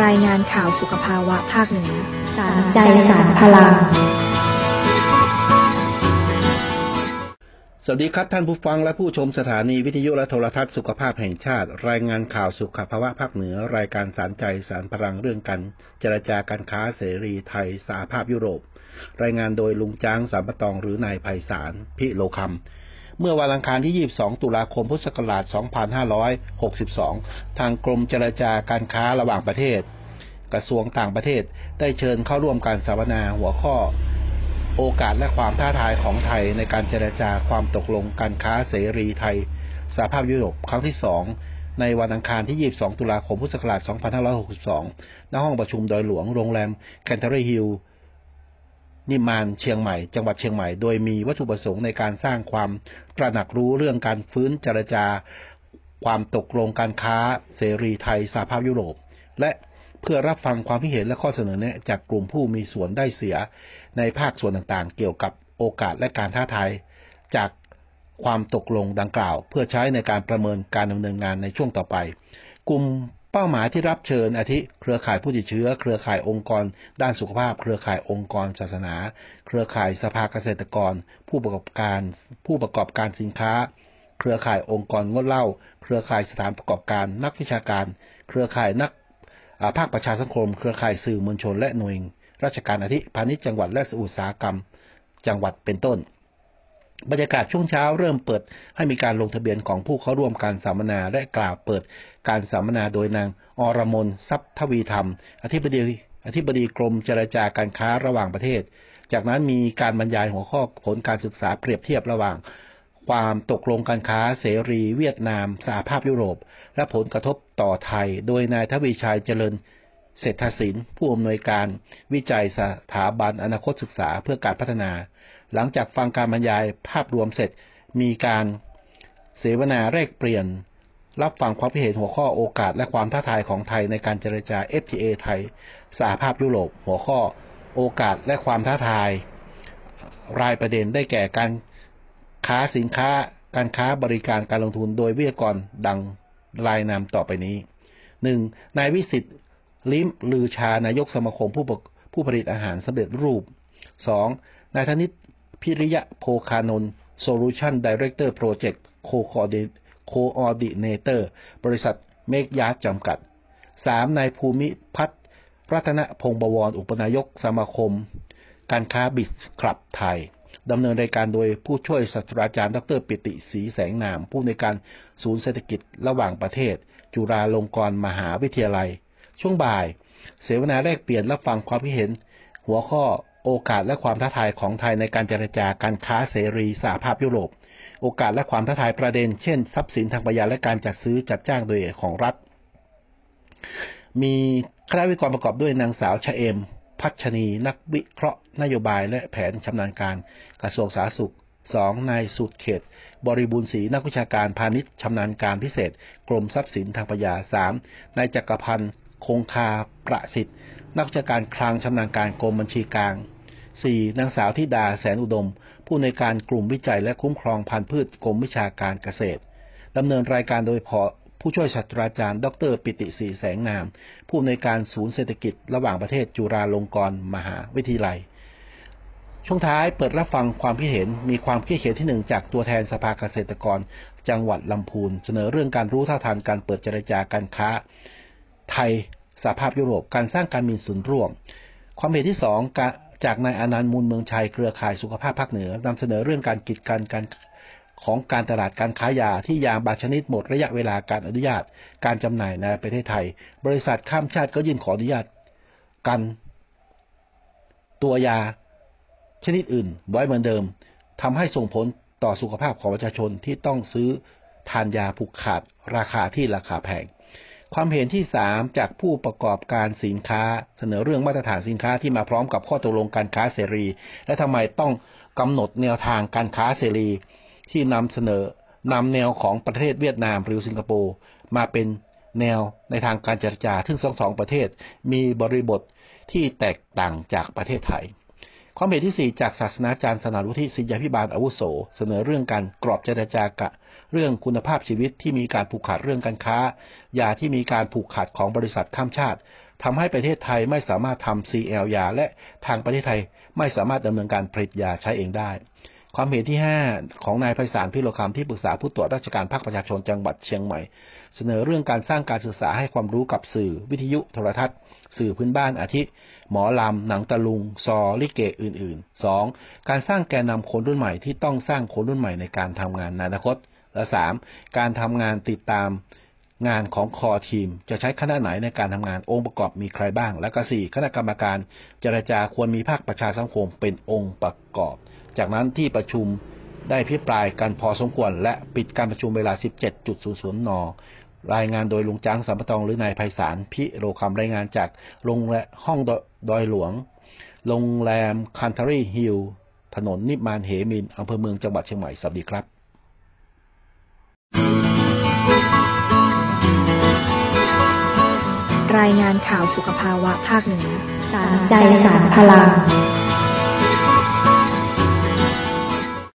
รายงานข่าวสุขภาวะภาคเหนือสารใจสารพลังสวัสดีครับท่านผู้ฟังและผู้ชมสถานีวิทยุและโทรทัศน์สุขภาพแห่งชาติรายงานข่าวสุขภาวะภาคเหนือรายการสารใจสารพลังเรื่องการเจรจาการค้าเสรีไทยสหภาพยุโรปรายงานโดยลุงจ้างสามปะตองหรือนายไพศาลพิโลคำเมื่อวันอังคารที่22ตุลาคมพุทธศักราช2562ทางกรมเจรจาการค้าระหว่างประเทศกระทรวงต่างประเทศได้เชิญเข้าร่วมการสัมมนาหัวข้อโอกาสและความท้าทายของไทยในการเจรจาความตกลงการค้าเสรีไทยสหภาพยุโรปครั้งที่2ในวันอังคารที่22ตุลาคมพุทธศักราช2562ณห้องประชุมดอยหลวงโรงแรมแคนเทอรี่ฮิลล์นิมมานเชียงใหม่จังหวัดเชียงใหม่โดยมีวัตถุประสงค์ในการสร้างความตระหนักรู้เรื่องการฟื้นเจรจาความตกลงการค้าเสรีไทยสหภาพยุโรปและเพื่อรับฟังความคิดเห็นและข้อเสนอแนะจากกลุ่มผู้มีส่วนได้เสียในภาคส่วนต่างๆเกี่ยวกับโอกาสและการท้าทายจากความตกลงดังกล่าวเพื่อใช้ในการประเมินการดำเนินงานในช่วงต่อไปกลุ่มเป้าหมายที่รับเชิญอาทิเครือข่ายผู้ติดเชื้อเครือข่ายองค์กรด้านสุขภาพเครือข่ายองค์กรศาสนาเครือข่ายสภาเกษตรกรผู้ประกอบการสินค้าเครือข่ายองค์กรงดเหล้าเครือข่ายสถานประกอบการนักวิชาการเครือข่ายนักภาคประชาสังคมเครือข่ายสื่อมวลชนและหน่วยราชการอาทิพาณิชย์จังหวัดและอุตสาหกรรมจังหวัดเป็นต้นบรรยากาศช่วงเช้าเริ่มเปิดให้มีการลงทะเบียนของผู้เข้าร่วมการสัมมนาและกล่าวเปิดการสัมมนาโดยนางอรมนทรัพย์ทวีธรรมอธิบดีกรมเจรจาการค้าระหว่างประเทศจากนั้นมีการบรรยายหัวข้อผลการศึกษาเปรียบเทียบระหว่างความตกลงการค้าเสรีเวียดนามสหภาพยุโรปและผลกระทบต่อไทยโดยนายทวีชัยเจริญเศรษฐศิลป์ผู้อำนวยการวิจัยสถาบันอนาคตศึกษาเพื่อการพัฒนาหลังจากฟังการบรรยายภาพรวมเสร็จมีการเสวนาแลกเปลี่ยนรับฟังความคิดเห็นหัวข้อโอกาสและความท้าทายของไทยในการเจรจา FTA ไทยสหภาพยุโรปหัวข้อโอกาสและความท้าทายรายประเด็นได้แก่การค้าสินค้าการค้าบริการการลงทุนโดยวิทยากรดังรายนามต่อไปนี้ 1. นายวิสิทธิ์ลิ้มลือชานายกสมาคมผู้ผลิตอาหารสำเร็จรูป 2. นายธนิตพิริยะโภคานนท์ Solution Director Project Co-Coordinator บริษัทเมกยาร์ดจำกัด 3. นายภูมิพัฒน์รัตนพงษ์บวรอุปนายกสมาคมการค้าบิสคลับไทยดำเนินรายการโดยผู้ช่วยศาสตราจารย์ดร.ปิติศรีแสงนามผู้อำนวยการศูนย์เศรษฐกิจระหว่างประเทศจุฬาลงกรณ์มหาวิทยาลัยช่วงบ่ายเสวนาแลกเปลี่ยนรับฟังความคิดเห็นหัวข้อโอกาสและความท้าทายของไทยในการเจรจาการค้าเสรีสหภาพยุโรปโอกาสและความท้าทายประเด็นเช่นทรัพย์สินทางปัญญาและการจัดซื้อจัดจ้างโดยของรัฐมีคณะวิทยากรประกอบด้วยนางสาวชเอมพัชนีนักวิเคราะห์นโยบายและแผนชำนาญการกระทรวงสาธารณสุข 2. นายสุดเขตบริบูรณ์ศรีนักวิชาการพาณิชย์ชำนาญการพิเศษกรมทรัพย์สินทางปัญญา 3. นายจักรพันธ์คงคาประสิทธิ์นักวิชาการคลังชำนาญการกรมบัญชีกลาง 4. นางสาวธิดาแสนอุดมผู้ในวยการกลุ่มวิจัยและคุ้มครองพันธุ์พืชกรมวิชาการเกษตรดำเนินรายการโดยผู้ช่วยศาสตราจารย์ดร.ปิติศรีแสงนามผู้อำนวยการศูนย์เศรษฐกิจระหว่างประเทศจุฬาลงกรณ์มหาวิทยาลัยช่วงท้ายเปิดรับฟังความคิดเห็นมีความคิดเห็นที่1จากตัวแทนสภาเกษตรกรจังหวัดลำพูนเสนอเรื่องการรู้เท่าทันการเปิดเจรจาการค้าไทยสหภาพยุโรปการสร้างการมีส่วนร่วมความเห็นที่2จากนายอนันต์มูลเมืองชัยเครือข่ายสุขภาพภาคเหนือนำเสนอเรื่องการกีดกันของการตลาดการค้ายาที่ยาบางชนิดหมดระยะเวลาการอนุญาตการจำหน่ายในประเทศไทยบริษัทข้ามชาติก็ยื่นขออนุญาตกันตัวยาชนิดอื่นไว้เหมือนเดิมทำให้ส่งผลต่อสุขภาพของประชาชนที่ต้องซื้อทานยาผูกขาดราคาที่ราคาแพงความเห็นที่3จากผู้ประกอบการสินค้าเสนอเรื่องมาตรฐานสินค้าที่มาพร้อมกับข้อตกลงการค้าเสรีและทำไมต้องกำหนดแนวทางการค้าเสรีที่นำแนวของประเทศเวียดนามหรือสิงคโปร์มาเป็นแนวในทางการเจรจาซึ่งทั้งสองประเทศมีบริบทที่แตกต่างจากประเทศไทยความเห็นที่4จากศาสนาจารย์สนานวุฒิศิยาภิบาลอาวุโสเสนอเรื่องการกรอบเจรจากะเรื่องคุณภาพชีวิตที่มีการผูกขาดเรื่องการค้ายาที่มีการผูกขาดของบริษัทข้ามชาติทำให้ประเทศไทยไม่สามารถทำ CL ยาและทางประเทศไทยไม่สามารถดำเนินการผลิตยาใช้เองได้ความเห็นที่ 5 ของนายไพศาล พิโรคำที่ปรึกษาผู้ตรวจราชการภาคประชาชนจังหวัดเชียงใหม่เสนอเรื่องการสร้างการศึกษาให้ความรู้กับสื่อวิทยุโทรทัศน์สื่อพื้นบ้านอาทิหมอลำหนังตะลุงซอลิเกอื่นๆ 2. การสร้างแกนนำคนรุ่นใหม่ที่ต้องสร้างคนรุ่นใหม่ในการทำงานในอนาคตและ 3. การทำงานติดตามงานของคอทีมจะใช้คณะไหนในการทำงานองค์ประกอบมีใครบ้างและก็ 4. คณะกรรมการเจรจาควรมีภาคประชาสังคมเป็นองค์ประกอบจากนั้นที่ประชุมได้พิปรายกันพอสมควรและปิดการประชุมเวลา 17.00 น.รายงานโดยลุงจ้างสัมปทองหรือนายไพศาล พิโรคำรายงานจากห้องดอยหลวงโรงแรมคันทรีฮิลถนนนิมานเหมินอำเภอเมืองจังหวัดเชียงใหม่สวัสดีครับรายงานข่าวสุขภาวะภาคเหนือสารใจสารพลัง